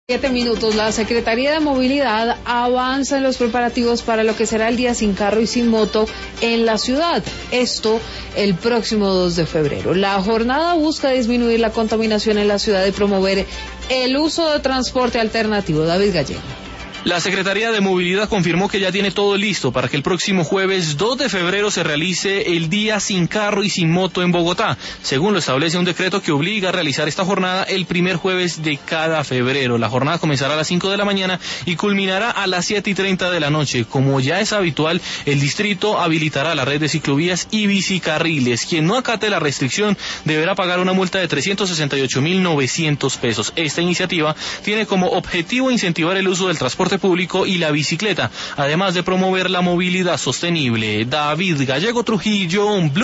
7 minutos. La Secretaría de Movilidad avanza en los preparativos para lo que será el Día Sin Carro y Sin Moto en la ciudad. Esto el próximo 2 de febrero. La jornada busca disminuir la contaminación en la ciudad y promover el uso de transporte alternativo. David Gallego. La Secretaría de Movilidad confirmó que ya tiene todo listo para que el próximo jueves 2 de febrero se realice el Día Sin Carro y Sin Moto en Bogotá, según lo establece un decreto que obliga a realizar esta jornada el primer jueves de cada febrero. La jornada comenzará a las 5 de la mañana y culminará a las 7:30 de la noche. Como ya es habitual, el distrito habilitará la red de ciclovías y bicicarriles. Quien no acate la restricción deberá pagar una multa de 368.900 pesos. Esta iniciativa tiene como objetivo incentivar el uso del transporte público y la bicicleta, además de promover la movilidad sostenible. David Gallego, Trujillo, Blue.